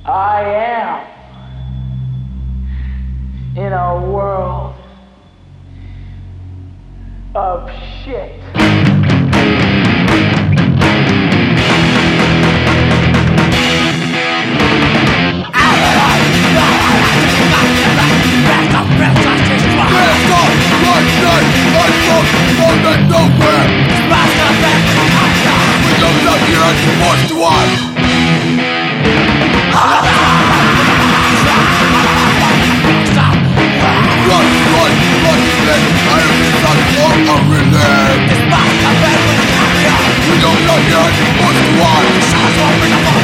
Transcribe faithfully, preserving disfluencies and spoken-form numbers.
I am in a world of shit. We don't know yet what's the one.